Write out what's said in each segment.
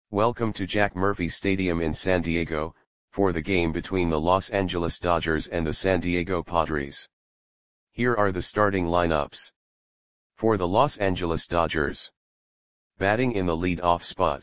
Welcome to Jack Murphy Stadium in San Diego, for the game between the Los Angeles Dodgers and the San Diego Padres. Here are the starting lineups. For the Los Angeles Dodgers. Batting in the lead-off spot.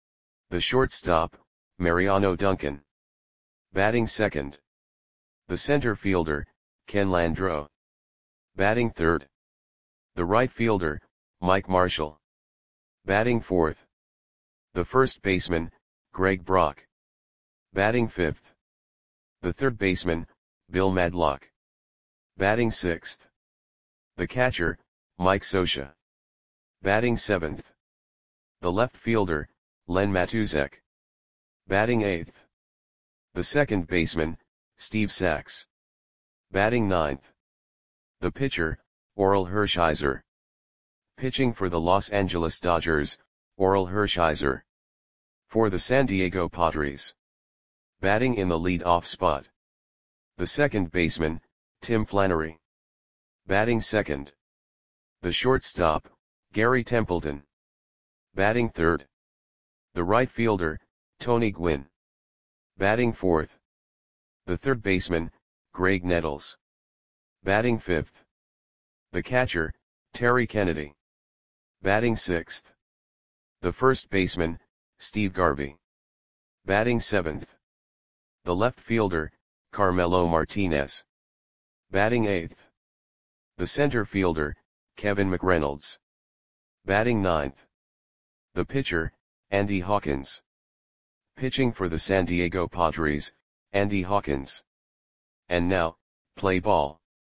The shortstop, Mariano Duncan. Batting second. The center fielder, Ken Landreaux. Batting third. The right fielder, Mike Marshall. Batting fourth. The first baseman, Greg Brock. Batting fifth. The third baseman, Bill Madlock. Batting sixth. The catcher, Mike Scioscia. Batting seventh. The left fielder, Len Matusek. Batting eighth. The second baseman, Steve Sax. Batting ninth. The pitcher, Orel Hershiser. Pitching for the Los Angeles Dodgers, Orel Hershiser. For the San Diego Padres. Batting in the lead-off spot. The second baseman, Tim Flannery. Batting second. The shortstop, Gary Templeton. Batting third. The right fielder, Tony Gwynn. Batting fourth. The third baseman, Greg Nettles. Batting fifth. The catcher, Terry Kennedy. Batting sixth. The first baseman, Steve Garvey. Batting seventh. The left fielder, Carmelo Martinez. Batting eighth. The center fielder, Kevin McReynolds. Batting ninth. The pitcher, Andy Hawkins. Pitching for the San Diego Padres, Andy Hawkins. And now, play ball.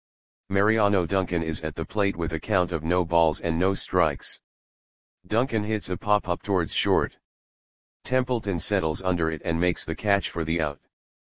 Mariano Duncan is at the plate with a count of no balls and no strikes. Duncan hits a pop-up towards short. Templeton settles under it and makes the catch for the out.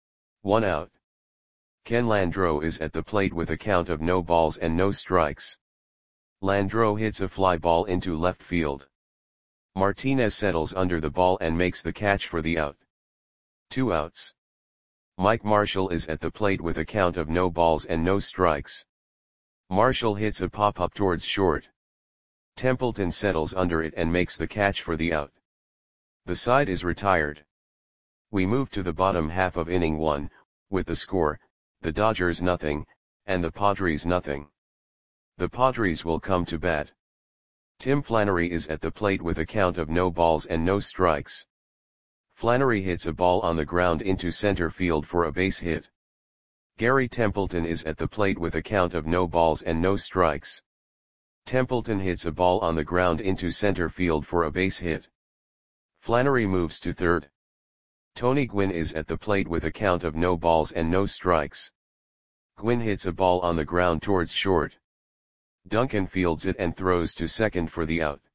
1 out. Ken Landreaux is at the plate with a count of no balls and no strikes. Landreaux hits a fly ball into left field. Martinez settles under the ball and makes the catch for the out. 2 outs. Mike Marshall is at the plate with a count of no balls and no strikes. Marshall hits a pop-up towards short. Templeton settles under it and makes the catch for the out. The side is retired. We move to the bottom half of inning 1, with the score, the Dodgers nothing, and the Padres nothing. The Padres will come to bat. Tim Flannery is at the plate with a count of no balls and no strikes. Flannery hits a ball on the ground into center field for a base hit. Gary Templeton is at the plate with a count of no balls and no strikes. Templeton hits a ball on the ground into center field for a base hit. Flannery moves to third. Tony Gwynn is at the plate with a count of no balls and no strikes. Gwynn hits a ball on the ground towards short. Duncan fields it and throws to second for the out.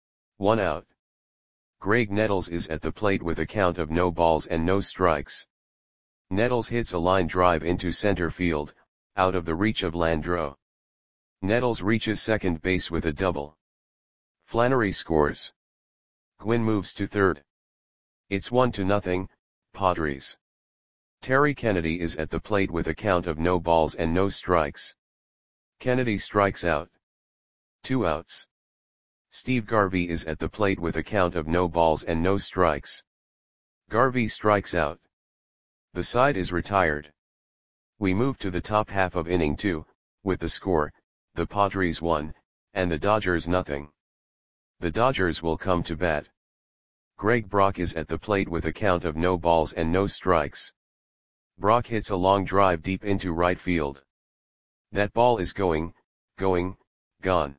1 out. Greg Nettles is at the plate with a count of no balls and no strikes. Nettles hits a line drive into center field, out of the reach of Landreaux. Nettles reaches second base with a double. Flannery scores. Gwynn moves to third. It's 1-0, Padres. Terry Kennedy is at the plate with a count of no balls and no strikes. Kennedy strikes out. 2 outs. Steve Garvey is at the plate with a count of no balls and no strikes. Garvey strikes out. The side is retired. We move to the top half of inning 2, with the score, the Padres 1, and the Dodgers nothing. The Dodgers will come to bat. Greg Brock is at the plate with a count of no balls and no strikes. Brock hits a long drive deep into right field. That ball is going, gone.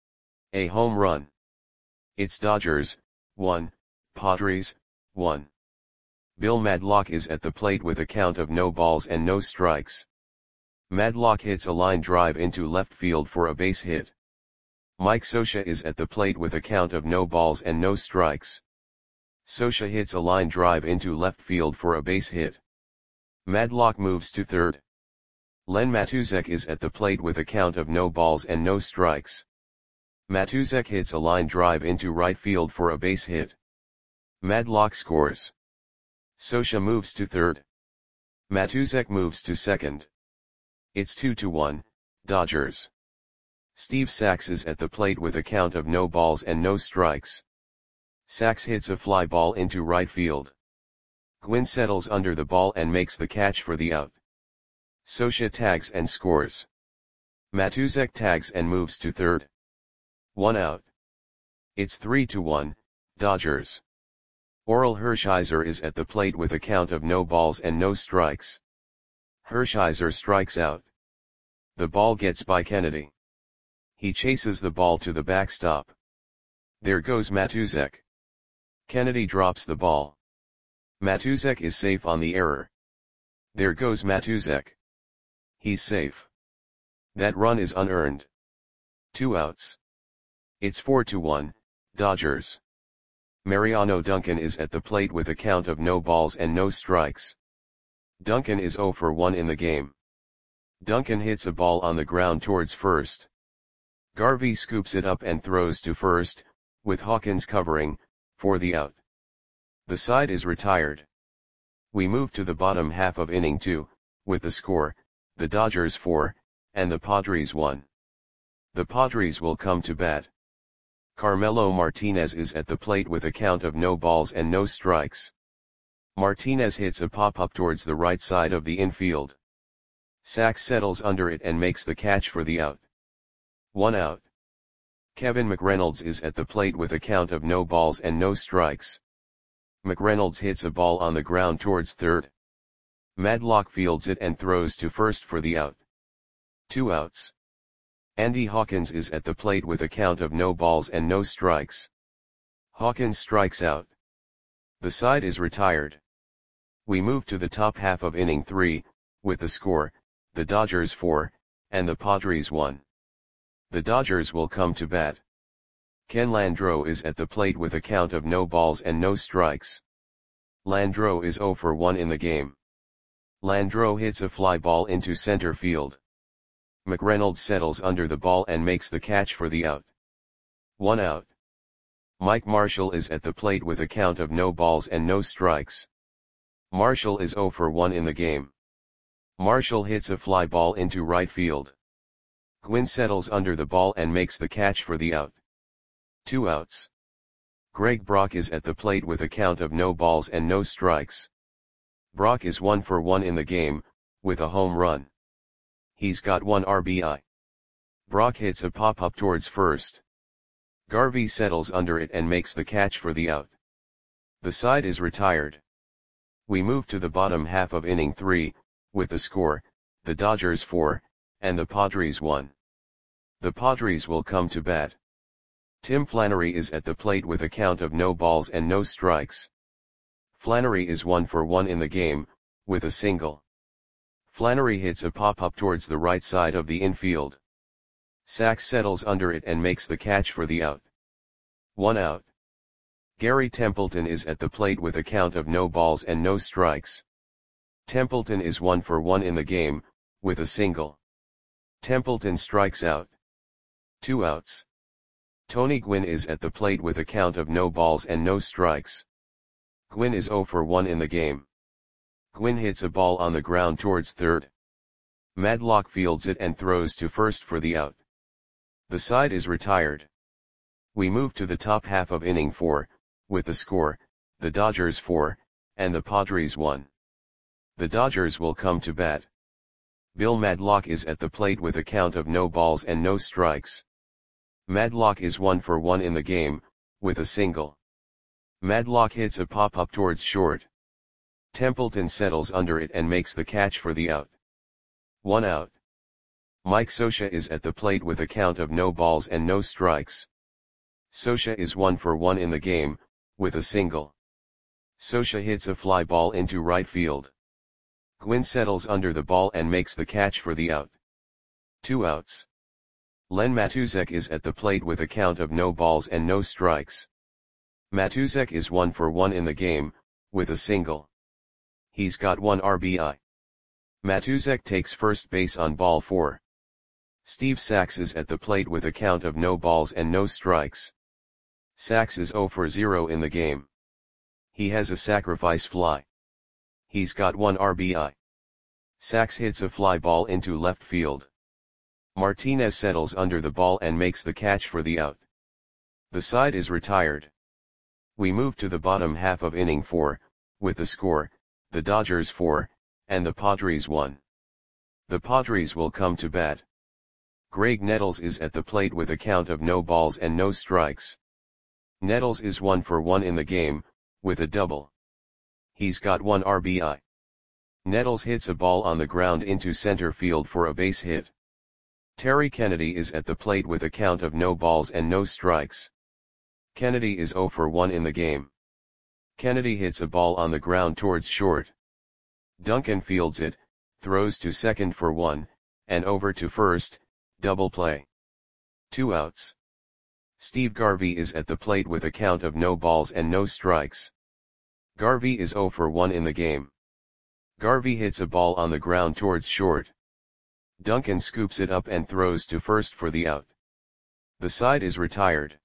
A home run. It's Dodgers, 1, Padres, 1. Bill Madlock is at the plate with a count of no balls and no strikes. Madlock hits a line drive into left field for a base hit. Mike Scioscia is at the plate with a count of no balls and no strikes. Scioscia hits a line drive into left field for a base hit. Madlock moves to third. Len Matusek is at the plate with a count of no balls and no strikes. Matusek hits a line drive into right field for a base hit. Madlock scores. Scioscia moves to third. Matusek moves to second. It's 2-1, Dodgers. Steve Sax is at the plate with a count of no balls and no strikes. Sachs hits a fly ball into right field. Gwynn settles under the ball and makes the catch for the out. Scioscia tags and scores. Matuszek tags and moves to third. 1 out. It's 3-1, Dodgers. Orel Hershiser is at the plate with a count of no balls and no strikes. Hershiser strikes out. The ball gets by Kennedy. He chases the ball to the backstop. There goes Matuszek. Kennedy drops the ball. Matuszek is safe on the error. There goes Matuszek. He's safe. That run is unearned. 2 outs. It's 4-1, Dodgers. Mariano Duncan is at the plate with a count of no balls and no strikes. Duncan is 0 for 1 in the game. Duncan hits a ball on the ground towards first. Garvey scoops it up and throws to first, with Hawkins covering, for the out. The side is retired. We move to the bottom half of inning 2, with the score, the Dodgers 4, and the Padres 1. The Padres will come to bat. Carmelo Martinez is at the plate with a count of no balls and no strikes. Martinez hits a pop-up towards the right side of the infield. Sachs settles under it and makes the catch for the out. 1 out. Kevin McReynolds is at the plate with a count of no balls and no strikes. McReynolds hits a ball on the ground towards third. Madlock fields it and throws to first for the out. 2 outs. Andy Hawkins is at the plate with a count of no balls and no strikes. Hawkins strikes out. The side is retired. We move to the top half of inning 3, with the score, the Dodgers 4, and the Padres 1. The Dodgers will come to bat. Ken Landreaux is at the plate with a count of no balls and no strikes. Landreaux is 0 for 1 in the game. Landreaux hits a fly ball into center field. McReynolds settles under the ball and makes the catch for the out. 1 out. Mike Marshall is at the plate with a count of no balls and no strikes. Marshall is 0 for 1 in the game. Marshall hits a fly ball into right field. Gwynn settles under the ball and makes the catch for the out. 2 outs. Greg Brock is at the plate with a count of no balls and no strikes. Brock is 1 for 1 in the game, with a home run. He's got 1 RBI. Brock hits a pop-up towards first. Garvey settles under it and makes the catch for the out. The side is retired. We move to the bottom half of inning 3, with the score, the Dodgers 4, and the Padres 1. The Padres will come to bat. Tim Flannery is at the plate with a count of no balls and no strikes. Flannery is 1 for 1 in the game, with a single. Flannery hits a pop-up towards the right side of the infield. Sachs settles under it and makes the catch for the out. 1 out. Gary Templeton is at the plate with a count of no balls and no strikes. Templeton is 1 for 1 in the game, with a single. Templeton strikes out. 2 outs. Tony Gwynn is at the plate with a count of no balls and no strikes. Gwynn is 0 for 1 in the game. Gwynn hits a ball on the ground towards third. Madlock fields it and throws to first for the out. The side is retired. We move to the top half of inning 4, with the score, the Dodgers 4, and the Padres 1. The Dodgers will come to bat. Bill Madlock is at the plate with a count of no balls and no strikes. Madlock is 1 for 1 in the game, with a single. Madlock hits a pop-up towards short. Templeton settles under it and makes the catch for the out. 1 out. Mike Scioscia is at the plate with a count of no balls and no strikes. Scioscia is 1 for 1 in the game, with a single. Scioscia hits a fly ball into right field. Gwynn settles under the ball and makes the catch for the out. 2 outs. Len Matuszek is at the plate with a count of no balls and no strikes. Matuszek is 1 for 1 in the game, with a single. He's got 1 RBI. Matuszek takes first base on ball 4. Steve Sachs is at the plate with a count of no balls and no strikes. Sachs is 0 for 0 in the game. He has a sacrifice fly. He's got 1 RBI. Sachs hits a fly ball into left field. Martinez settles under the ball and makes the catch for the out. The side is retired. We move to the bottom half of inning 4, with the score, the Dodgers 4, and the Padres 1. The Padres will come to bat. Graig Nettles is at the plate with a count of no balls and no strikes. Nettles is 1 for 1 in the game, with a double. He's got 1 RBI. Nettles hits a ball on the ground into center field for a base hit. Terry Kennedy is at the plate with a count of no balls and no strikes. Kennedy is 0 for 1 in the game. Kennedy hits a ball on the ground towards short. Duncan fields it, throws to second for 1, and over to first, double play. 2 outs. Steve Garvey is at the plate with a count of no balls and no strikes. Garvey is 0 for 1 in the game. Garvey hits a ball on the ground towards short. Duncan scoops it up and throws to first for the out. The side is retired.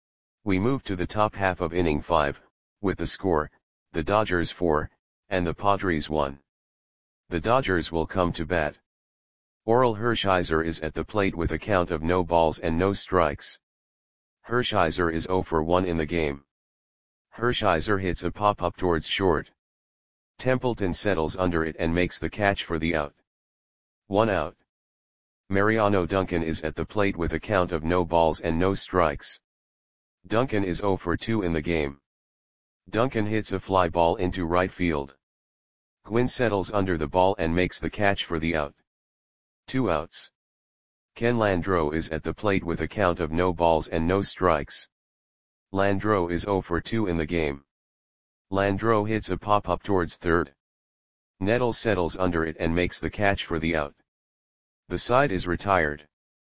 We move to the top half of inning 5, with the score, the Dodgers 4, and the Padres 1. The Dodgers will come to bat. Orel Hershiser is at the plate with a count of no balls and no strikes. Hershiser is 0 for 1 in the game. Hershiser hits a pop-up towards short. Templeton settles under it and makes the catch for the out. 1 out. Mariano Duncan is at the plate with a count of no balls and no strikes. Duncan is 0 for 2 in the game. Duncan hits a fly ball into right field. Gwynn settles under the ball and makes the catch for the out. 2 outs. Ken Landreaux is at the plate with a count of no balls and no strikes. Landreaux is 0 for 2 in the game. Landreaux hits a pop-up towards third. Nettles settles under it and makes the catch for the out. The side is retired.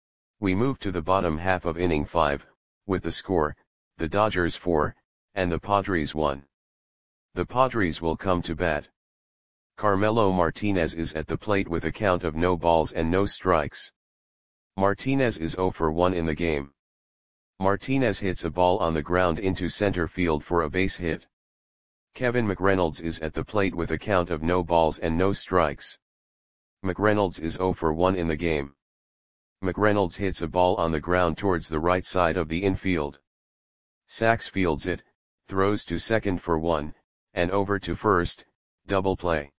We move to the bottom half of inning 5, with the score, the Dodgers 4, and the Padres 1. The Padres will come to bat. Carmelo Martinez is at the plate with a count of no balls and no strikes. Martinez is 0 for 1 in the game. Martinez hits a ball on the ground into center field for a base hit. Kevin McReynolds is at the plate with a count of no balls and no strikes. McReynolds is 0 for 1 in the game. McReynolds hits a ball on the ground towards the right side of the infield. Sachs fields it, throws to second for 1, and over to first, double play.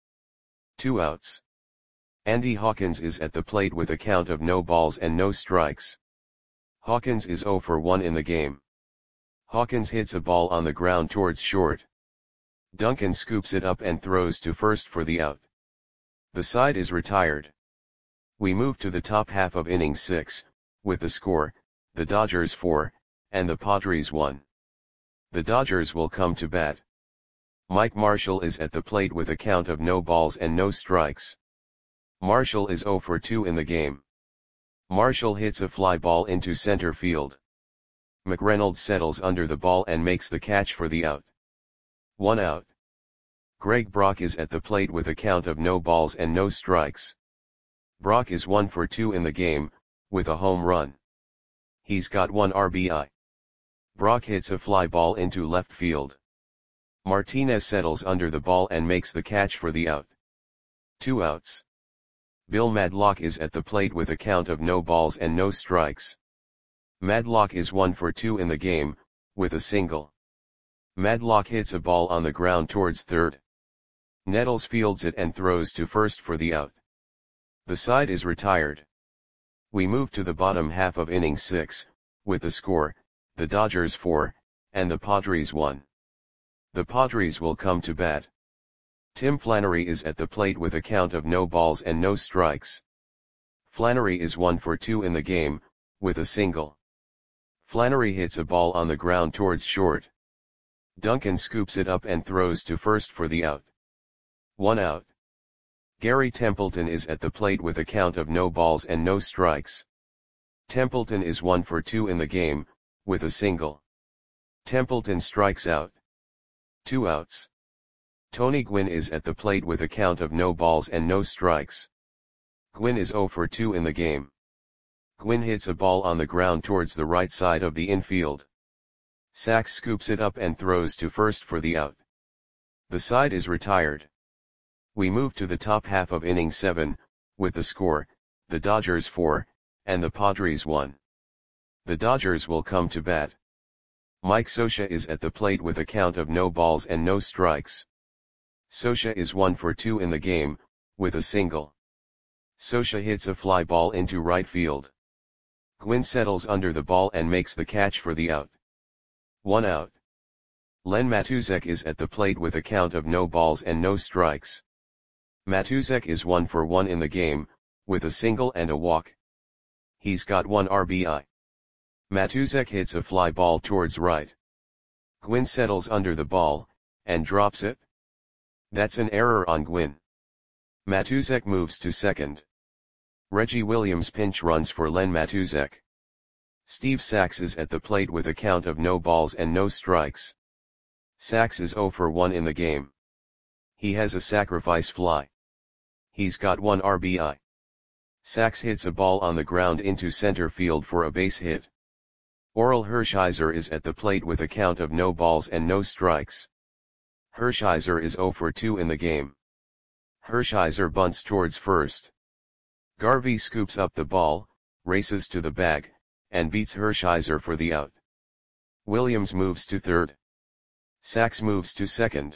2 outs. Andy Hawkins is at the plate with a count of no balls and no strikes. Hawkins is 0 for 1 in the game. Hawkins hits a ball on the ground towards short. Duncan scoops it up and throws to first for the out. The side is retired. We move to the top half of inning 6, with the score, the Dodgers 4, and the Padres 1. The Dodgers will come to bat. Mike Marshall is at the plate with a count of no balls and no strikes. Marshall is 0 for 2 in the game. Marshall hits a fly ball into center field. McReynolds settles under the ball and makes the catch for the out. 1 out. Greg Brock is at the plate with a count of no balls and no strikes. Brock is 1 for 2 in the game, with a home run. He's got 1 RBI. Brock hits a fly ball into left field. Martinez settles under the ball and makes the catch for the out. 2 outs. Bill Madlock is at the plate with a count of no balls and no strikes. Madlock is 1 for 2 in the game, with a single. Madlock hits a ball on the ground towards third. Nettles fields it and throws to first for the out. The side is retired. We move to the bottom half of inning 6, with the score, the Dodgers 4, and the Padres 1. The Padres will come to bat. Tim Flannery is at the plate with a count of no balls and no strikes. Flannery is 1 for 2 in the game, with a single. Flannery hits a ball on the ground towards short. Duncan scoops it up and throws to first for the out. 1 out. Gary Templeton is at the plate with a count of no balls and no strikes. Templeton is 1 for 2 in the game, with a single. Templeton strikes out. 2 outs. Tony Gwynn is at the plate with a count of no balls and no strikes. Gwynn is 0 for 2 in the game. Gwynn hits a ball on the ground towards the right side of the infield. Sachs scoops it up and throws to first for the out. The side is retired. We move to the top half of inning 7, with the score, the Dodgers 4, and the Padres 1. The Dodgers will come to bat. Mike Scioscia is at the plate with a count of no balls and no strikes. Scioscia is 1 for 2 in the game, with a single. Scioscia hits a fly ball into right field. Gwynn settles under the ball and makes the catch for the out. 1 out. Len Matusek is at the plate with a count of no balls and no strikes. Matusek is 1 for 1 in the game, with a single and a walk. He's got 1 RBI. Matusek hits a fly ball towards right. Gwynn settles under the ball, and drops it. That's an error on Gwynn. Matusek moves to second. Reggie Williams pinch runs for Len Matusek. Steve Sax is at the plate with a count of no balls and no strikes. Sax is 0 for 1 in the game. He has a sacrifice fly. He's got 1 RBI. Sax hits a ball on the ground into center field for a base hit. Orel Hershiser is at the plate with a count of no balls and no strikes. Hershiser is 0 for 2 in the game. Hershiser bunts towards first. Garvey scoops up the ball, races to the bag, and beats Hershiser for the out. Williams moves to third. Sax moves to second.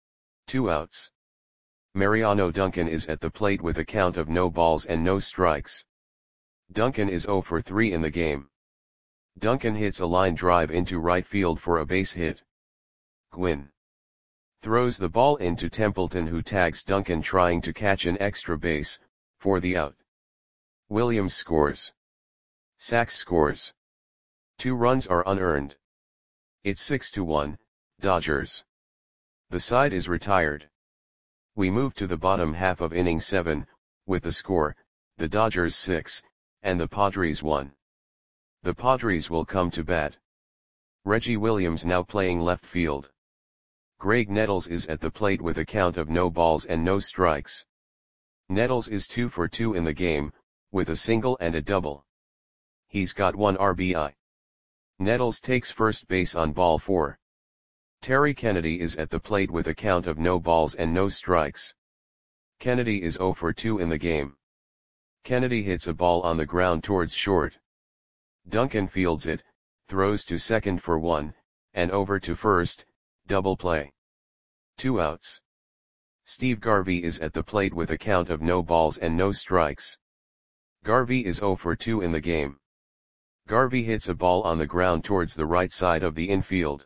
2 outs. Mariano Duncan is at the plate with a count of no balls and no strikes. Duncan is 0 for 3 in the game. Duncan hits a line drive into right field for a base hit. Gwynn throws the ball into Templeton, who tags Duncan trying to catch an extra base, for the out. Williams scores. Sax scores. 2 runs are unearned. It's 6-1, Dodgers. The side is retired. We move to the bottom half of inning 7, with the score, the Dodgers 6, and the Padres 1. The Padres will come to bat. Reggie Williams now playing left field. Greg Nettles is at the plate with a count of no balls and no strikes. Nettles is 2 for 2 in the game, with a single and a double. He's got 1 RBI. Nettles takes first base on ball 4. Terry Kennedy is at the plate with a count of no balls and no strikes. Kennedy is 0 for 2 in the game. Kennedy hits a ball on the ground towards short. Duncan fields it, throws to second for 1, and over to first, double play. 2 outs. Steve Garvey is at the plate with a count of no balls and no strikes. Garvey is 0 for 2 in the game. Garvey hits a ball on the ground towards the right side of the infield.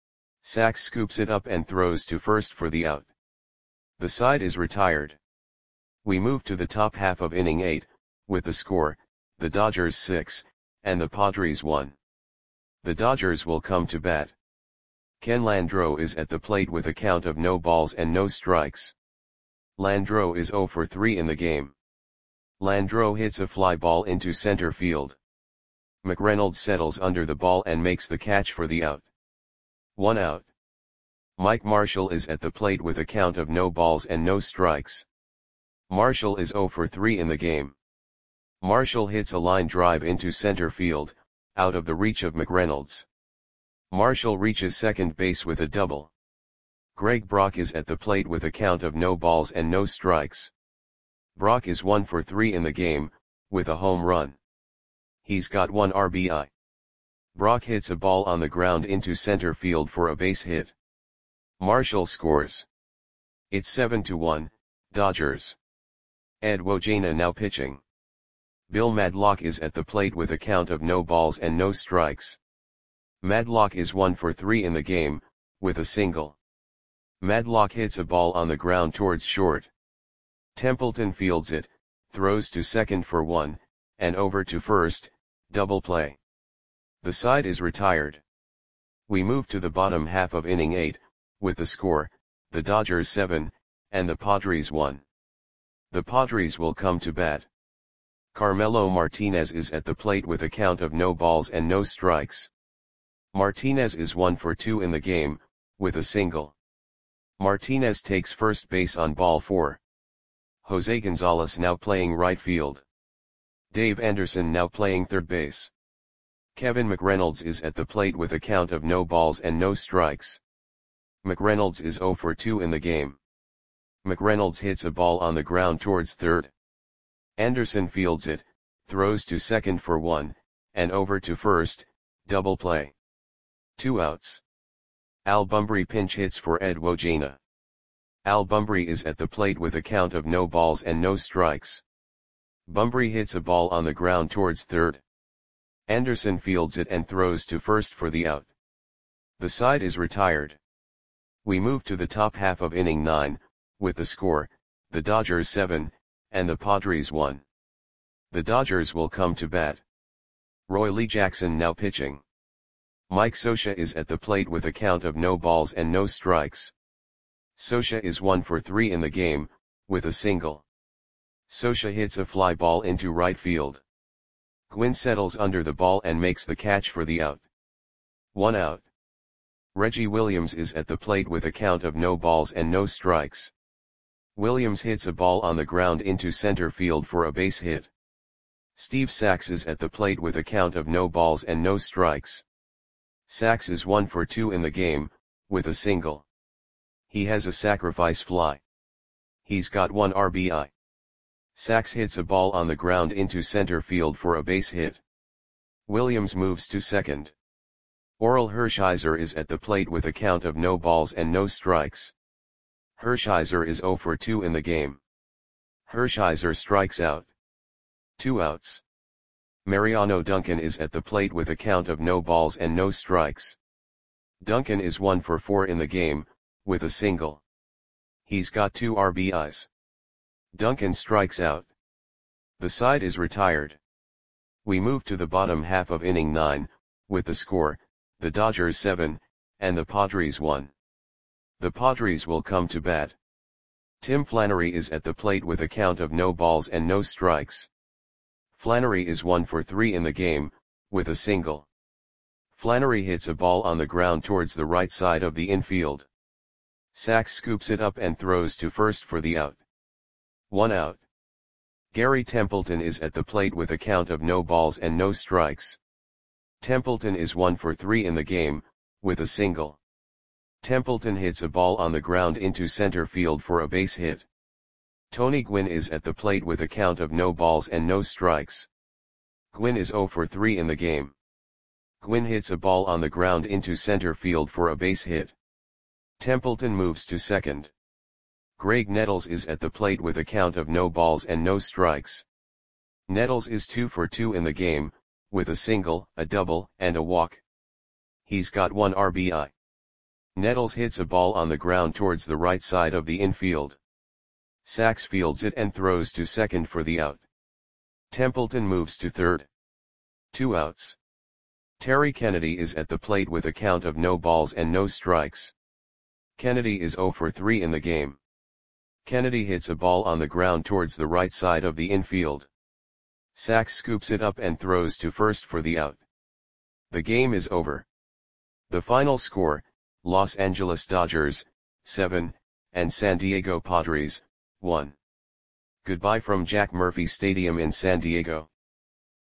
Sax scoops it up and throws to first for the out. The side is retired. We move to the top half of inning 8, with the score, the Dodgers 6, and the Padres 1. The Dodgers will come to bat. Ken Landreau is at the plate with a count of no balls and no strikes. Landreau is 0 for 3 in the game. Landreau hits a fly ball into center field. McReynolds settles under the ball and makes the catch for the out. 1 out. Mike Marshall is at the plate with a count of no balls and no strikes. Marshall is 0 for 3 in the game. Marshall hits a line drive into center field, out of the reach of McReynolds. Marshall reaches second base with a double. Greg Brock is at the plate with a count of no balls and no strikes. Brock is 1 for 3 in the game, with a home run. He's got 1 RBI. Brock hits a ball on the ground into center field for a base hit. Marshall scores. It's 7-1, Dodgers. Ed Wojana now pitching. Bill Madlock is at the plate with a count of no balls and no strikes. Madlock is 1 for 3 in the game, with a single. Madlock hits a ball on the ground towards short. Templeton fields it, throws to second for 1, and over to first, double play. The side is retired. We move to the bottom half of inning 8, with the score, the Dodgers 7, and the Padres 1. The Padres will come to bat. Carmelo Martinez is at the plate with a count of no balls and no strikes. Martinez is 1 for 2 in the game, with a single. Martinez takes first base on ball 4. Jose Gonzalez now playing right field. Dave Anderson now playing third base. Kevin McReynolds is at the plate with a count of no balls and no strikes. McReynolds is 0 for 2 in the game. McReynolds hits a ball on the ground towards third. Anderson fields it, throws to second for 1, and over to first, double play. 2 outs. Al Bumbry pinch hits for Ed Wojana. Al Bumbry is at the plate with a count of no balls and no strikes. Bumbry hits a ball on the ground towards third. Anderson fields it and throws to first for the out. The side is retired. We move to the top half of inning 9, with the score, the Dodgers 7, and the Padres 1. The Dodgers will come to bat. Roy Lee Jackson now pitching. Mike Scioscia is at the plate with a count of no balls and no strikes. Scioscia is 1 for 3 in the game, with a single. Scioscia hits a fly ball into right field. Gwynn settles under the ball and makes the catch for the out. 1 out. Reggie Williams is at the plate with a count of no balls and no strikes. Williams hits a ball on the ground into center field for a base hit. Steve Sax is at the plate with a count of no balls and no strikes. Sax is 1 for 2 in the game, with a single. He has a sacrifice fly. He's got 1 RBI. Sax hits a ball on the ground into center field for a base hit. Williams moves to second. Orel Hershiser is at the plate with a count of no balls and no strikes. Hershiser is 0 for 2 in the game. Hershiser strikes out. 2 outs. Mariano Duncan is at the plate with a count of no balls and no strikes. Duncan is 1 for 4 in the game, with a single. He's got 2 RBIs. Duncan strikes out. The side is retired. We move to the bottom half of inning 9, with the score, the Dodgers 7, and the Padres 1. The Padres will come to bat. Tim Flannery is at the plate with a count of no balls and no strikes. Flannery is 1 for 3 in the game, with a single. Flannery hits a ball on the ground towards the right side of the infield. Sax scoops it up and throws to first for the out. 1 out. Gary Templeton is at the plate with a count of no balls and no strikes. Templeton is 1 for 3 in the game, with a single. Templeton hits a ball on the ground into center field for a base hit. Tony Gwynn is at the plate with a count of no balls and no strikes. Gwynn is 0 for 3 in the game. Gwynn hits a ball on the ground into center field for a base hit. Templeton moves to second. Greg Nettles is at the plate with a count of no balls and no strikes. Nettles is 2 for 2 in the game, with a single, a double, and a walk. He's got 1 RBI. Nettles hits a ball on the ground towards the right side of the infield. Sax fields it and throws to second for the out. Templeton moves to third. 2 outs. Terry Kennedy is at the plate with a count of no balls and no strikes. Kennedy is 0 for 3 in the game. Kennedy hits a ball on the ground towards the right side of the infield. Sax scoops it up and throws to first for the out. The game is over. The final score, Los Angeles Dodgers, 7, and San Diego Padres, 1. Goodbye from Jack Murphy Stadium in San Diego.